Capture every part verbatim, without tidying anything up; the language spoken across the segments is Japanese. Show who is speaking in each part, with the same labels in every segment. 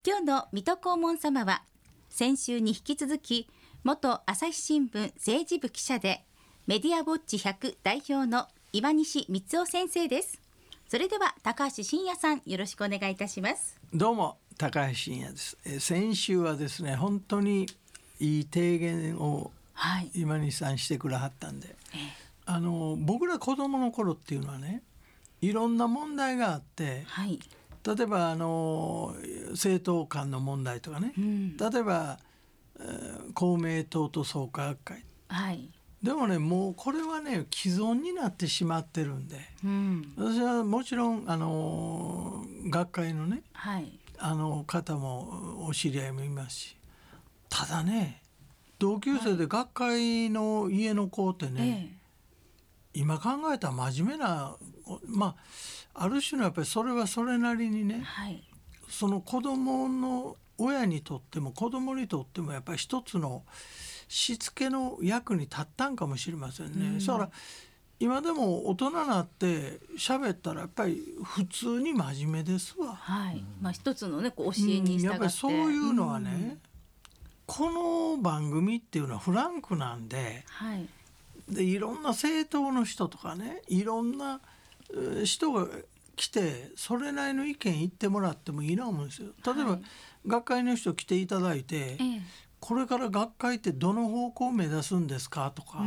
Speaker 1: 今日の水戸黄門様は先週に引き続き元朝日新聞政治部記者でメディアウォッチひゃく代表の岩西光雄先生です。それでは高橋真也さん、よろしくお願いいたします。
Speaker 2: どうも高橋真也です。え先週はですね、本当にいい提言を今西さんしてくれはったんで、はい、あの僕ら子供の頃っていうのはね、いろんな問題があって、はい、例えばあの政党間の問題とかね、うん、例えば、えー、公明党と創価学会、はい、でもね、もうこれはね既存になってしまってるんで、うん、私はもちろんあの学会のね、はい、あの方もお知り合いもいますし、ただね、同級生で学会の家の子ってね、はい、今考えたら真面目な、まあある種のやっぱりそれはそれなりにね、はい、その子供の親にとっても子供にとってもやっぱり一つのしつけの役に立ったんかもしれませんね、うん、だから今でも大人になって喋ったらやっぱり普通に真面目ですわ、
Speaker 1: はい、まあ、一つのねこう教えに従って、うん、
Speaker 2: やっぱりそういうのはね、うん、この番組っていうのはフランクなんで、はい、でいろんな政党の人とかね、いろんな人が来てそれなりの意見言ってもらってもいいな思うんですよ。例えば、はい、学会の人来ていただいて、ええ、これから学会ってどの方向を目指すんですかとか、うん、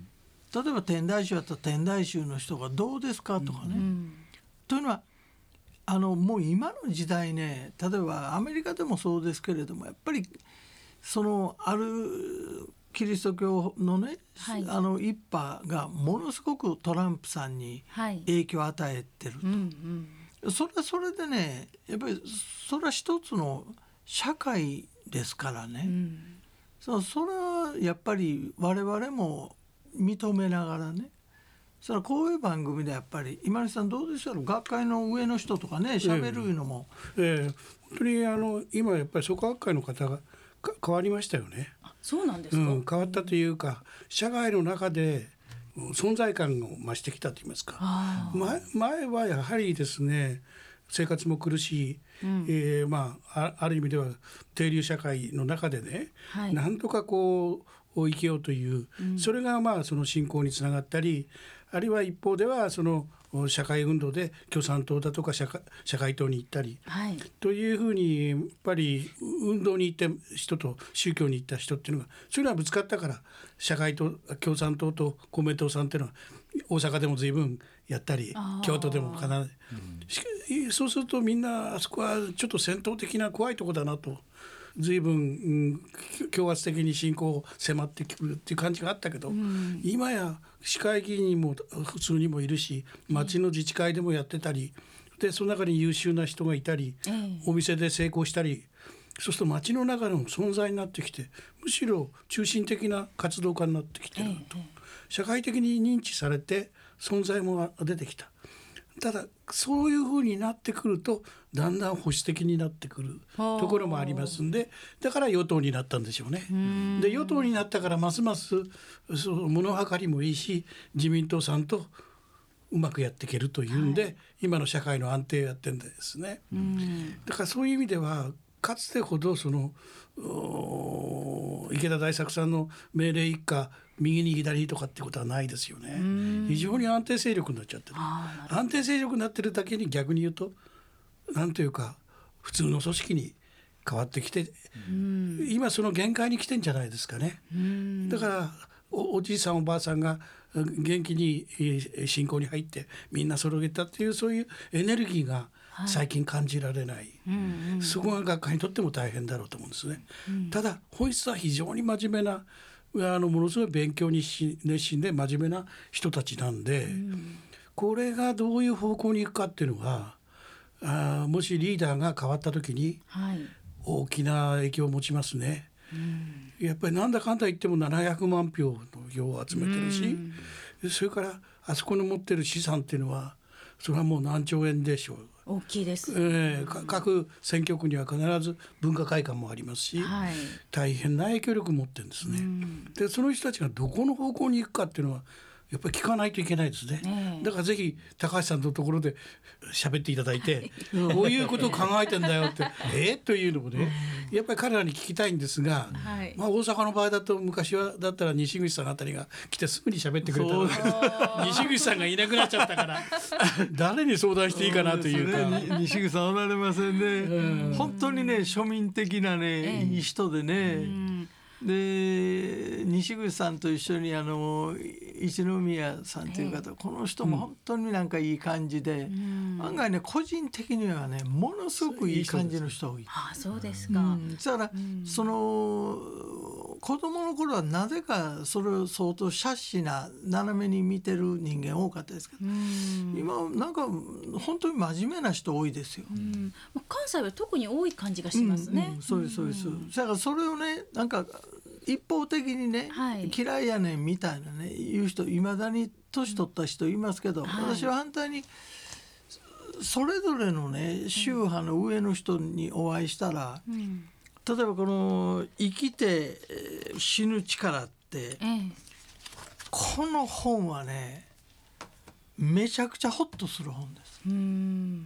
Speaker 2: 例えば天台宗だったら天台宗の人がどうですかとかね、うん、というのはあのもう今の時代ね、例えばアメリカでもそうですけれども、やっぱりそのあるキリスト教のね、はい、あの一派がものすごくトランプさんに影響を与えてると、はい、うんうん、それはそれでね、やっぱりそれは一つの社会ですからね、うん、そ, それはやっぱり我々も認めながらね、それはこういう番組でやっぱり今西さんどうでしょう、学会の上の人とかね喋るのも、
Speaker 3: えーえー、本当にあの今やっぱり創価学会の方が変わりましたよね。
Speaker 1: あ、そうなんですか、
Speaker 3: うん、変わったというか、社会の中で存在感を増してきたといいますか、前, 前はやはりですね、生活も苦しい、うん、えーまあ、あ, ある意味では定流社会の中でね、はい、なんとかこう生きようという、うん、それがまあその信仰につながったり、あるいは一方ではその社会運動で共産党だとか社会、社会党に行ったり、はい、というふうにやっぱり運動に行った人と宗教に行った人っていうのがそういうのはぶつかったから、社会党、共産党と公明党さんっていうのは大阪でも随分やったり、京都でも必ず、うん、そうするとみんなあそこはちょっと戦闘的な怖いとこだなと、随分、うん、強圧的に信仰を迫ってくるっていう感じがあったけど、うん、今や市会議員も普通にもいるし、町の自治会でもやってたりで、その中に優秀な人がいたり、うん、お店で成功したり、そうすると町の中の存在になってきて、むしろ中心的な活動家になってきてると、うん、社会的に認知されて存在も出てきた。ただそういう風になってくるとだんだん保守的になってくるところもありますんで、だから与党になったんでしょうね。で与党になったからますますそう物計りもいいし、自民党さんとうまくやっていけるというんで、はい、今の社会の安定をやってるんですね。だからそういう意味ではかつてほどその池田大作さんの命令一家右に左にとかってことはないですよね。非常に安定勢力になっちゃってる。安定勢力になってるだけに逆に言うとなんというか普通の組織に変わってきて、今その限界に来てんじゃないですかね。だからお, おじいさんおばあさんが元気に信仰に入ってみんな揃えたっていうそういうエネルギーが最近感じられない、はい、うんうん、そこが学会にとっても大変だろうと思うんですね、うん、ただ本質は非常に真面目なあのものすごい勉強に熱心で真面目な人たちなんで、うん、これがどういう方向に行くかっていうのがあもしリーダーが変わった時に大きな影響を持ちますね、うん、やっぱりなんだかんだ言ってもななひゃくまんひょうの票を集めてるし、うん、それからあそこの持ってる資産っていうのはそれはもう何兆円でしょう。
Speaker 1: 大きいです、
Speaker 3: えー、各選挙区には必ず文化会館もありますし、はい、大変な影響力を持ってるんですね、うん、でその人たちがどこの方向に行くかっていうのはやっぱり聞かないといけないですね、えー、だからぜひ高橋さんのところで喋っていただいてこういうことを考えてんだよってえー、というのもねやっぱり彼らに聞きたいんですが、はい、まあ、大阪の場合だと昔はだったら西口さんあたりが来てすぐに喋ってくれたので西口さんがいなくなっちゃったから誰に相談していいかなというか、
Speaker 2: ね、西口さんおられませんね、うん、本当にね庶民的なね、えー、いい人でね、うん、で西口さんと一緒にあの一宮さんという方、えー、この人も本当になんかいい感じで、うん、案外ね個人的にはねものすごくいい感じの人多い。
Speaker 1: ああ、そうですか、
Speaker 2: うん、だから、うん、その子供の頃はなぜかそれを相当シャッシな斜めに見てる人間多かったですけど、うん、今なんか本当に真面目な人多いですよ、うん、
Speaker 1: 関西は特に多い感じがしますね、
Speaker 2: うんうん、そうですそうです、うん、だからそれをねなんか一方的にね、はい、嫌いやねんみたいなね言う人いまだに年取った人いますけど、うん、私は反対にそれぞれのね宗派の上の人にお会いしたら、うん、例えばこの生きて死ぬ力って、ええ、この本はねめちゃくちゃホッとする本です。うん、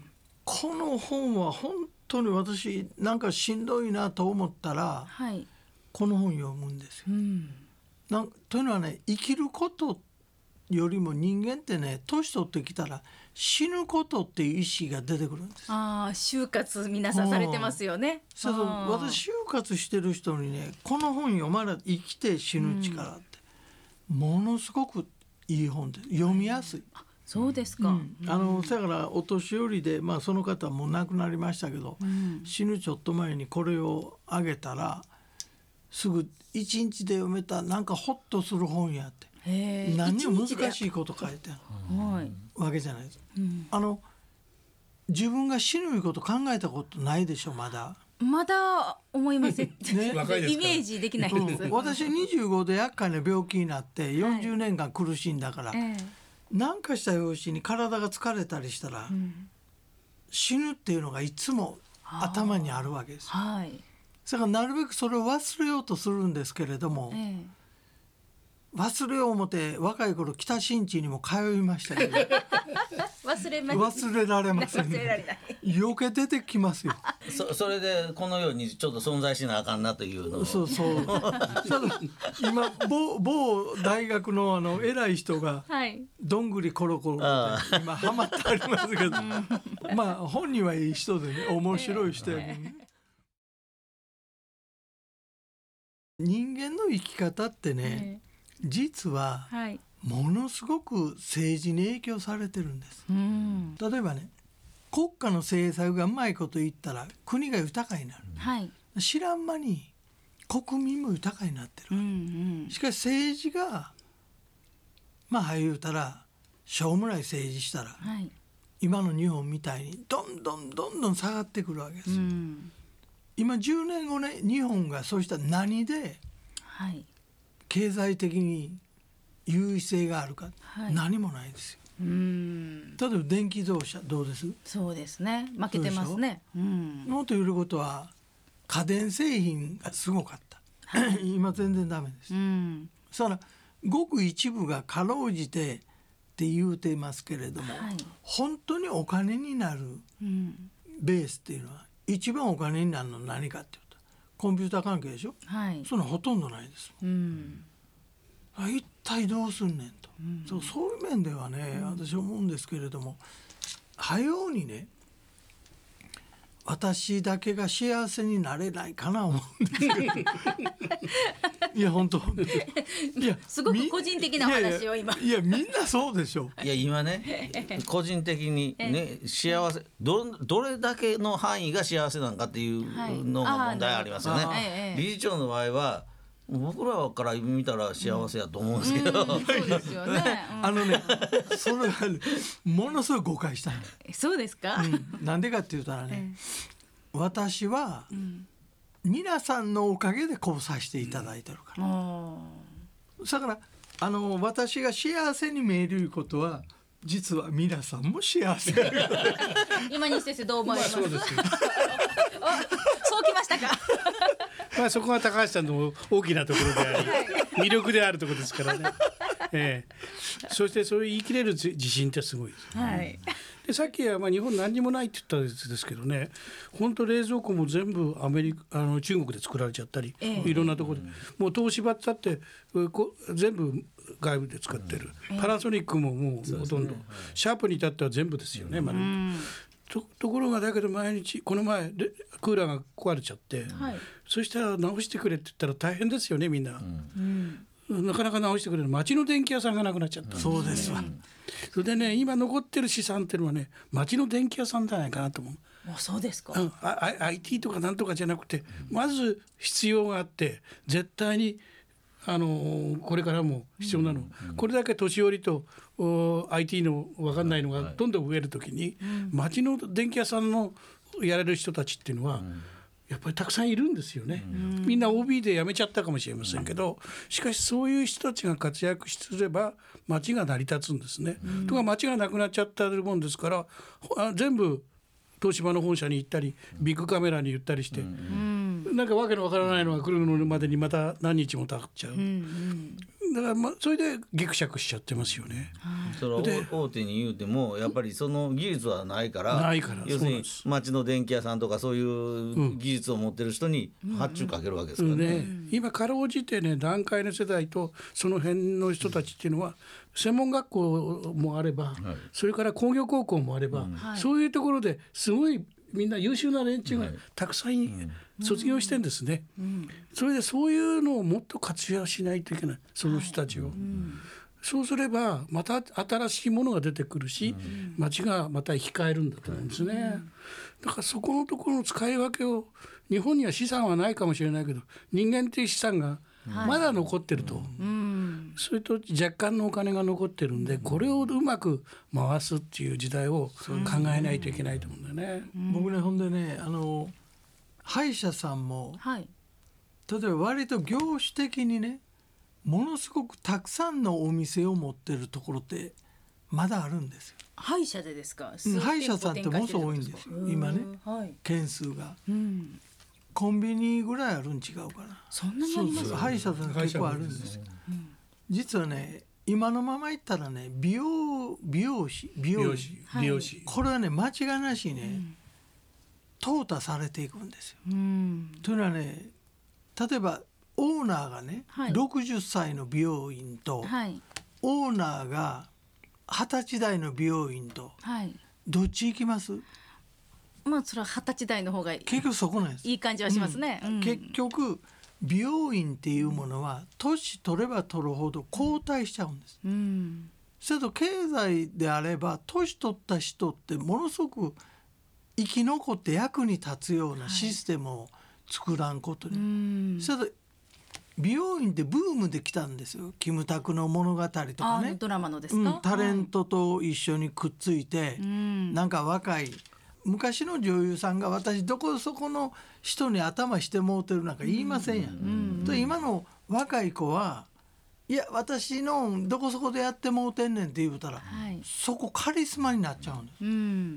Speaker 2: この本は本当に私なんかしんどいなと思ったら、はい、この本読むんですよ、うん、なんというのはね生きることよりも人間ってね年取ってきたら死ぬことっていう意思が出てくるんです。
Speaker 1: ああ、就活皆さんされてますよね。
Speaker 2: そうそう、私就活してる人にねこの本読まれ生きて死ぬ力って、うん、ものすごくいい本で読みやすい、
Speaker 1: あ、そうですか、うん、
Speaker 2: あのだからお年寄りで、まあ、その方はもう亡くなりましたけど、うん、死ぬちょっと前にこれをあげたらすぐ一日で読めたなんかホッとする本やって何にも難しいこと書いてあるわけじゃないです、うん、あの自分が死ぬこと考えたことないでしょ。まだ
Speaker 1: まだ思いません、ね、若いですからイメージできないです、
Speaker 2: うん、私にじゅうごで厄介な病気になってよんじゅうねんかん苦しいんだから、はい、何かした拍子に体が疲れたりしたら、うん、死ぬっていうのがいつも頭にあるわけです、はい、だからなるべくそれを忘れようとするんですけれども、ええ、忘れよう思って若い頃北新地にも通いましたけど
Speaker 1: 忘れま
Speaker 2: 忘れられませんね。余計出てきますよ
Speaker 4: そ, それでこのようにちょっと存在しなあかんなというのを
Speaker 2: そうそう今 某, 某大学 の, あの偉い人がどんぐりコロコロって今ハマってありますけどまあ本人はいい人でね面白い人やけどね、えー、人間の生き方ってね、えー、実は、はい、ものすごく政治に影響されてるんです、うん、例えばね国家の政策がうまいこと言ったら国が豊かになる、はい、知らん間に国民も豊かになってる、うんうん、しかし政治がまあ言うたらしょうもない政治したら、はい、今の日本みたいにどんどんどんどん下がってくるわけです、うん、今じゅうねんごね日本がそうした何で経済的に優位性があるか、はい、何もないですよ。うーん、例えば電気自動車どうです？
Speaker 1: そうですね、負けてますね。うん、
Speaker 2: もっと言うことは家電製品がすごかった、はい、今全然ダメです。うん、そしたらごく一部がかろうじてって言うてますけれども、はい、本当にお金になるベースっていうのは、一番お金になるのは何かっていうとコンピューター関係でしょ、はい、そんなほとんどないです、うん、一体どうすんねんと、うん、そう、そういう面ではね、うん、私思うんですけれども、はようにね私だけが幸せになれないかな思うんですけどいや本当
Speaker 1: いやすごく個人的な話を今
Speaker 2: いや、いやみんなそうでしょ。
Speaker 4: いや今ね個人的にね幸せ ど, どれだけの範囲が幸せなのかっていうのが問題ありますよね、はい、理事長の場合は僕らから見たら幸せやと思うんですけど、うんうん、そうですよね、
Speaker 2: うん、あのねそれは、ね、ものすごい誤解したの。
Speaker 1: そうですか、
Speaker 2: うん、なんでかって言ったらね、うん、私は、うん、皆さんのおかげでこうさせていただいてるから、うん、だからあの私が幸せに見えることは実は皆さんも幸せ
Speaker 1: 今西先生どう思います？まあ、そうですよそうきましたか
Speaker 3: まあそこが高橋さんの大きなところであり魅力であるところですからねえー、そしてそういう言い切れる自信ってすごいです、
Speaker 1: はい、
Speaker 3: でさっきはまあ日本何にもないって言ったんですけどね、本当冷蔵庫も全部アメリカあの中国で作られちゃったり、えー、いろんなところで、もう東芝だってこ全部外部で使ってる、うん、パナソニックももうほとんど、ね、シャープに至っては全部ですよね、まだ、うん、と, ところがだけど毎日この前クーラーが壊れちゃって、はい、そしたら直してくれって言ったら大変ですよねみんな、うんうん、なかなか直してくれる町の電気屋さんがなくなっちゃった、うん、
Speaker 2: そうですわ、
Speaker 3: それでね今残ってる資産っていうのはね町の電気屋さんじゃないかなと思う。
Speaker 1: あ、そうですか、
Speaker 3: うん、アイティー とかなんとかじゃなくて、まず必要があって絶対にあのこれからも必要なの、うん、これだけ年寄りと アイティー の分かんないのがどんどん増えるときに、うん、町の電気屋さんのやれる人たちっていうのは、うん、やっぱりたくさんいるんですよね、うん、みんな オービー で辞めちゃったかもしれませんけど、しかしそういう人たちが活躍すれば町が成り立つんですね、うん、とか町がなくなっちゃったもんですから全部東芝の本社に行ったりビッグカメラに言ったりして、うんうん、なんかわけのわからないのが来るのまでにまた何日も経っちゃう、うんうん、だからまあそれでギクシャクしちゃってますよね、
Speaker 4: うん、それ大手に言うてもやっぱりその技術はないから
Speaker 3: ないから
Speaker 4: 要するに町の電気屋さんとかそういう技術を持ってる人に発注かけるわけですからね、うんうんね、
Speaker 3: 今かろうじてね団塊の世代とその辺の人たちっていうのは専門学校もあれば、はい、それから工業高校もあれば、うん、そういうところですごいみんな優秀な連中がたくさん卒業してんですね、うんうん、それでそういうのをもっと活用しないといけないその人たちを、はい、うん、そうすればまた新しいものが出てくるし、うん、町がまた生き返るんだと思うんですね、うん、だからそこのところの使い分けを日本には資産はないかもしれないけど人間っていう資産がまだ残ってると、はい、うん、それと若干のお金が残ってるんでこれをうまく回すっていう時代を考えないといけないと思うんだよね、
Speaker 2: うん、僕ねほんでねあの歯医者さんも、はい、例えば割と業種的にねものすごくたくさんのお店を持ってるところってまだあるんですよ。
Speaker 1: 歯医者でですか？
Speaker 2: うん、歯医者さんってものすごく多いんですよ今ね、はい、件数が、うん、コンビニぐらいあるん違うかな。
Speaker 1: そんなにあります？
Speaker 2: 歯医者さん結構あるんですよ、うん、実はね今のまま言ったらね美容美容師美容師、
Speaker 3: 美容師、
Speaker 2: これはね間違いなしね、うん、淘汰されていくんですよ、うん、というのはね例えばオーナーがね、はい、ろくじゅっさいの美容院と、はい、オーナーがはたち代の美容院と、はい、どっち行きます？
Speaker 1: まあそれははたち代の方がいい、
Speaker 2: 結局そこなんです。
Speaker 1: いい感じはしますね、うんうん、
Speaker 2: 結局美容院っていうものは年取れば取るほど後退しちゃうんです、うん、それと経済であれば年取った人ってものすごく生き残って役に立つようなシステムを作らんことに、はい、うん、それと美容院ってブームで来たんですよ。キムタクの物語とかね、
Speaker 1: ドラマのですか、
Speaker 2: うん、タレントと一緒にくっついて、はい、なんか若い昔の女優さんが私どこそこの人に頭してもうてるなんか言いませんやん、うんうん、と今の若い子はいや私のどこそこでやってもうてんねんって言うたら、はい、そこカリスマになっちゃうんです、うん、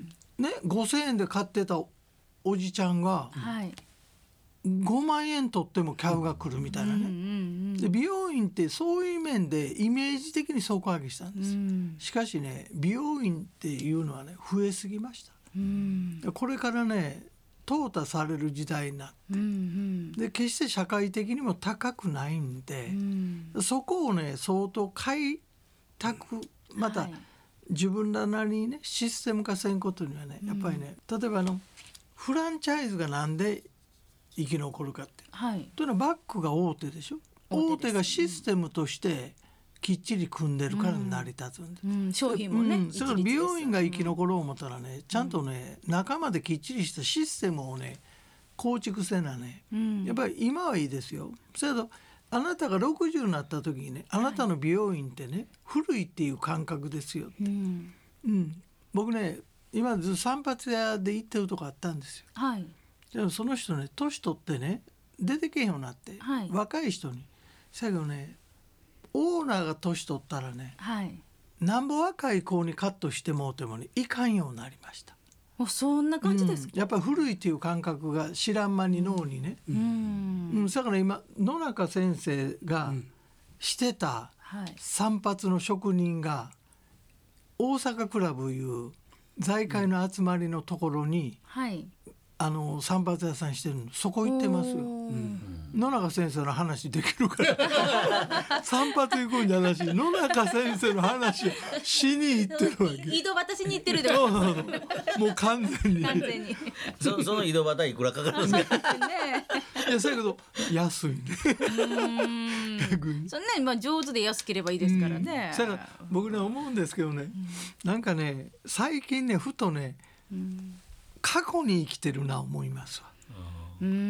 Speaker 2: ね、ごせんえんで買ってたおじちゃんが、はい、ごまんえん取っても客が来るみたいなね、うんうんうん、で美容院ってそういう面でイメージ的に底上げしたんです、うん、しかしね美容院っていうのはね増えすぎました、うん、これからね淘汰される時代になって、うんうん、で決して社会的にも高くないんで、うん、そこをね相当開拓また自分らなりにねシステム化せんことにはねやっぱりね、例えばあのフランチャイズがなんで生き残るかって、はい、というのはバックが大手でしょ。大手がシステムとしてきっちり組んでるから成り立つんで、
Speaker 1: うんうん、商品もね、うん、
Speaker 2: それから美容院が生き残ろう思ったらね、うん、ちゃんとね中まできっちりしたシステムをね構築せなね、うん、やっぱり今はいいですよ。それとあなたがろくじゅうになった時にねあなたの美容院ってね、はい、古いっていう感覚ですよって、うんうん、僕ね今ずっと散髪屋で行ってるとこあったんですよ、はい、でもその人ね年取ってね出てけへんようになって、はい、若い人に最後ねオーナーが年取ったらね、はい、なんぼ若い子にカットしてもうてもねいかんようになりました。
Speaker 1: そんな感じですか、
Speaker 2: うん、やっぱり古いっていう感覚が知らん間に脳にね、うんうん、だから今野中先生がしてた散髪の職人が大阪クラブいう財界の集まりのところに、はい、あの散髪屋さんしてるの、そこ行ってますよ、うん、野中先生の話できるから散髪行くんじゃなし野中先生の話をしに行ってるわけ。
Speaker 1: 井戸端しに行ってるでも
Speaker 2: もう完全に
Speaker 1: 完全に
Speaker 4: そ, その井戸端いくらかかるんですか
Speaker 2: ね、いやだけど安いね
Speaker 1: 逆にそんなにまあ上手で安ければいいですからね。
Speaker 2: だから僕ね思うんですけどね、うん、なんかね最近ねふとね、うん、過去に生きてるな思いますわ。うーん、うん、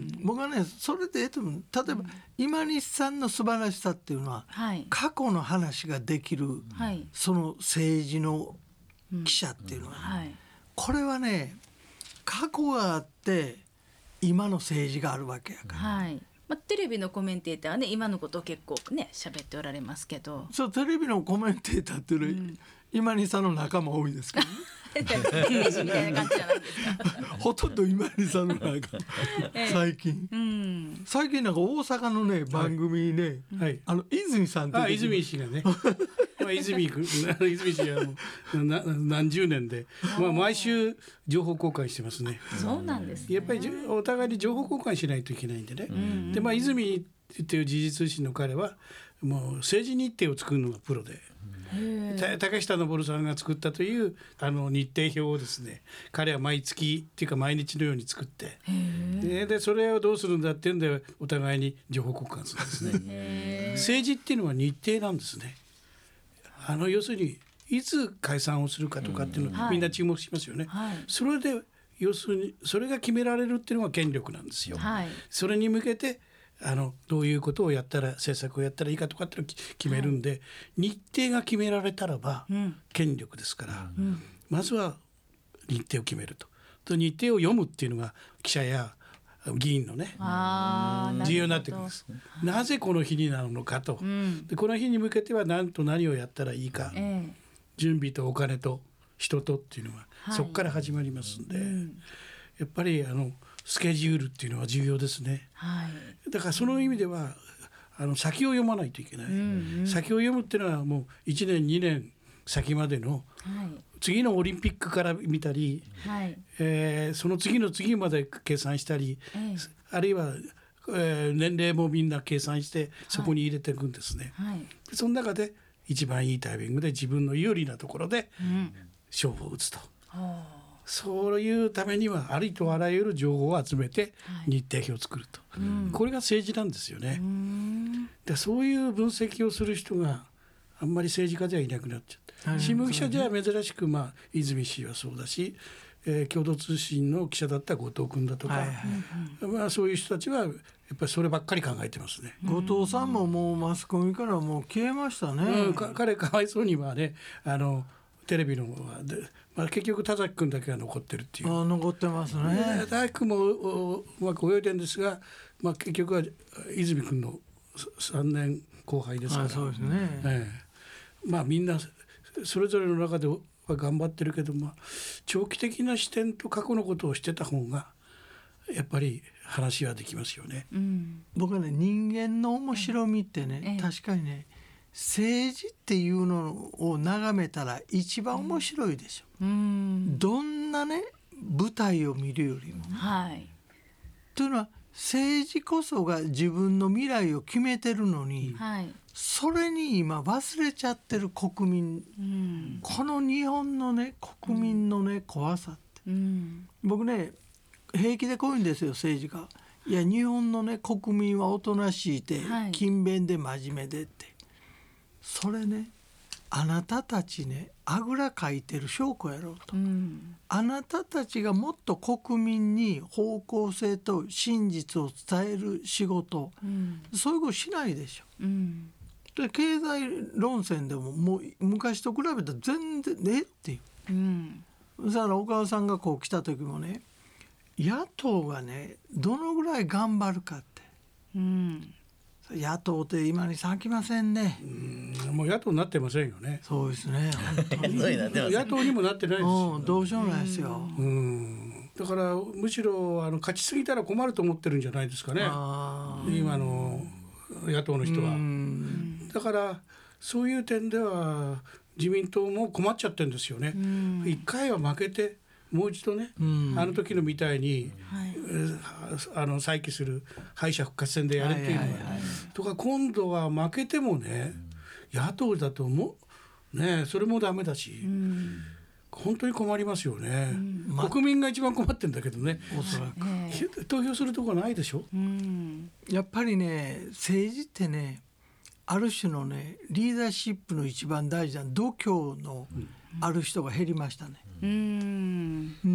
Speaker 2: 僕はねそれで例えば今西さんの素晴らしさっていうのは、はい、過去の話ができる、はい、その政治の記者っていうのは、ね、うんはい、これはね過去があって今の政治があるわけやから、
Speaker 1: はいまあ、テレビのコメンテーターはね今のことを結構ね喋っておられますけど、
Speaker 2: そうテレビのコメンテーターっていうのは、うん、今西さんの仲間多いですからね
Speaker 1: イメージみたいな感じじゃないですか
Speaker 2: ほとんど今西さんの仲最近、ええうん、最近なんか大阪のね番組ね、はい、あの泉さんって
Speaker 3: あ泉氏がねまあ泉君泉氏はもうな何十年で、まあ、毎週情報交換してますね。
Speaker 1: そうなんですね。
Speaker 3: やっぱりお互いに情報交換しないといけないんでね、うん、でまあ泉っていう時事通信の彼はもう政治日程を作るのがプロで、竹下登さんが作ったというあの日程表をですね彼は毎月っていうか毎日のように作って、で, でそれをどうするんだっていうんでお互いに情報交換するんですね政治っていうのは日程なんですね。あの要するにいつ解散をするかとかっていうのをみんな注目しますよね、はい、それで要するにそれが決められるっていうのが権力なんですよ、はい、それに向けてあのどういうことをやったら政策をやったらいいかとかっていうのを決めるんで、はい、日程が決められたらば権力ですから、うん、まずは日程を決めると。と日程を読むっていうのが記者や議員のね重要になってくるんです。なぜこの日になるのかと、うん、でこの日に向けては何と何をやったらいいか、えー、準備とお金と人とっていうのは、はい、そこから始まりますんで、うん、やっぱりあのスケジュールっていうのは重要ですね、はい、だからその意味ではあの先を読まないといけない、うんうん、先を読むっていうのはもういちねんにねん先までの、はい、次のオリンピックから見たり、はいえー、その次の次まで計算したり、えー、あるいは、えー、年齢もみんな計算してそこに入れていくんですね、はいはい、その中で一番いいタイミングで自分の有利なところで勝負を打つと、うん、そういうためにはありとあらゆる情報を集めて日程表を作ると、はい、これが政治なんですよね、うん、でそういう分析をする人があんまり政治家ではいなくなっちゃった、はい、新聞記者では珍しく、まあ、泉氏はそうだし、えー、共同通信の記者だった後藤君だとか、はいはいまあ、そういう人たちはやっぱりそればっかり考えてますね。
Speaker 2: 後藤さんももうマスコミからもう消えましたね、
Speaker 3: うん、彼かわいそうにはねあのテレビの方はで、まあ、結局田崎君だけが残ってるっていう。
Speaker 2: あ残ってますね。
Speaker 3: 田崎君もうまく泳いでるんですが、まあ、結局は泉君のさんねんこう輩ですから。あそうですね、ええ、まあみんなそれぞれの中では頑張ってるけど、まあ、長期的な視点と過去のことをしてた方がやっぱり話はできますよね、うん、
Speaker 2: 僕はね人間の面白みってね、ええ、確かにね政治っていうのを眺めたら一番面白いでしょ、うん、どんなね舞台を見るよりも、ねはい、というのは政治こそが自分の未来を決めてるのに、はい、それに今忘れちゃってる国民、うん、この日本のね国民のね、うん、怖さって、うん、僕ね平気でこういうんですよ政治家。いや日本のね国民はおとなしいて、はい、勤勉で真面目でって、それねあなたたちねあぐらかいてる証拠やろうと、うん、あなたたちがもっと国民に方向性と真実を伝える仕事、うん、そういうことしないでしょ、うん、で経済論戦でももう昔と比べたら全然ねっていう、うん、そしたら岡田さんがこう来た時もね野党がねどのぐらい頑張るかって、うん、野党って今に咲きませんね。
Speaker 3: うんもう野党になってませんよね。
Speaker 2: そうですね
Speaker 3: 野党にもなってないですよ、
Speaker 2: うん、どうしようもないですよ、
Speaker 3: うん、だからむしろあの勝ちすぎたら困ると思ってるんじゃないですかね今の野党の人は。うんだからそういう点では自民党も困っちゃってるんですよね。一回は負けてもう一度ね、あの時のみたいに、はい、あの再起する敗者復活戦でやるっていうのは、はいはいはい、とか今度は負けてもね、野党だと思うね、それもダメだし、うん本当に困りますよね、うんま、国民が一番困ってるんだけどね、おそらく、えー、投票するとこないでしょ、うん、
Speaker 2: やっぱりね政治ってねある種のねリーダーシップの一番大事な度胸のある人が減りましたね、うん
Speaker 1: うん、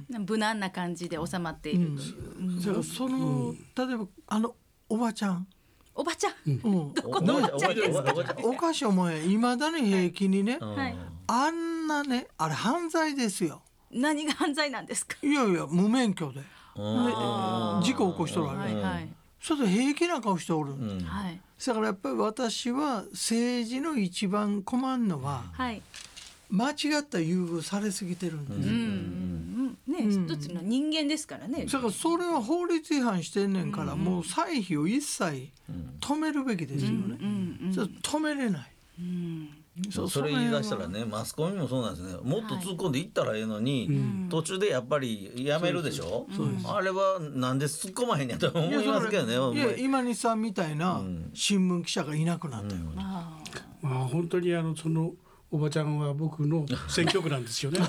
Speaker 1: 無難な感じで収まっているという、
Speaker 2: うん、だからその、うん、例えばあのおばちゃん
Speaker 1: おばちゃん、うん、どこのおばちゃんですか。
Speaker 2: おかしいお前いまだに平気にね、はい、あんなねあれ犯罪ですよ。
Speaker 1: 何が犯罪なんですか。
Speaker 2: いやいや無免許で事故起こしとるわけ、はいはい、それで平気な顔しておるんです、うんはい、だからやっぱり私は政治の一番困るのは、はい、間違った優遇されすぎてるんです、うんうん
Speaker 1: ねうん、一つの人間ですからね。
Speaker 2: だからそれは法律違反してんねんから、うん、もう歳費を一切止めるべきですよね、うんうんうん、止めれない、うん、
Speaker 4: そ, それ言い出したらねマスコミもそうなんですね。もっと突っ込んでいったらええのに、はい、途中でやっぱりやめるでしょ、うん、あれはなんで突っ込まへんやと思いますけどね。
Speaker 2: いや今西さんみたいな新聞記者がいなくなったよ、うんうん、
Speaker 3: まあ本当にあのそのおばちゃんは僕の選挙区なんですよね。ね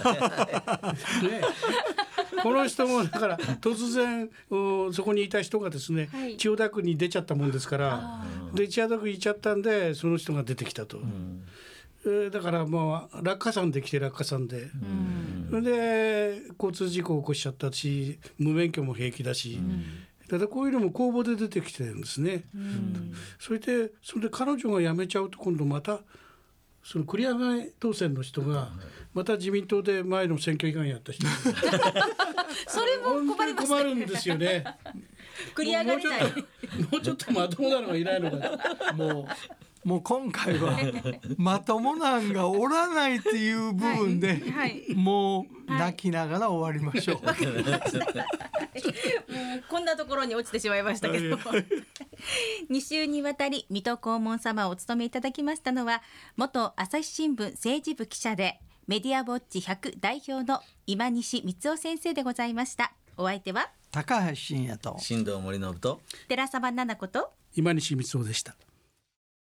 Speaker 3: この人もだから突然そこにいた人がですね、はい、千代田区に出ちゃったもんですからで千代田区に行っちゃったんでその人が出てきたと、うんえー、だからまあ落下山で来て落下山で、うん、で交通事故を起こしちゃったし無免許も平気だし、うんただこういうのも公募で出てきてるんですね、うん、それでそれで彼女が辞めちゃうと今度またその繰り上げ当選の人がまた自民党で前の選挙違反やった人
Speaker 1: それも困りますね。
Speaker 3: 困るんですよね。
Speaker 1: 繰り上がりたい。
Speaker 3: もうちょっと、もうちょっとまともなのがいないのか
Speaker 2: もうもう今回はまともなんがおらないっていう部分で、はいはい、もう泣きながら終わりましょう、はい、もう
Speaker 1: こんなところに落ちてしまいましたけどに週にわたり水戸黄門様をお務めいただきましたのは元朝日新聞政治部記者でメディアウォッチひゃく代表の今西光雄先生でございました。お相手は
Speaker 2: 高橋真也と
Speaker 4: 新藤森信と
Speaker 1: 寺澤奈々子と
Speaker 3: 今西光雄でした。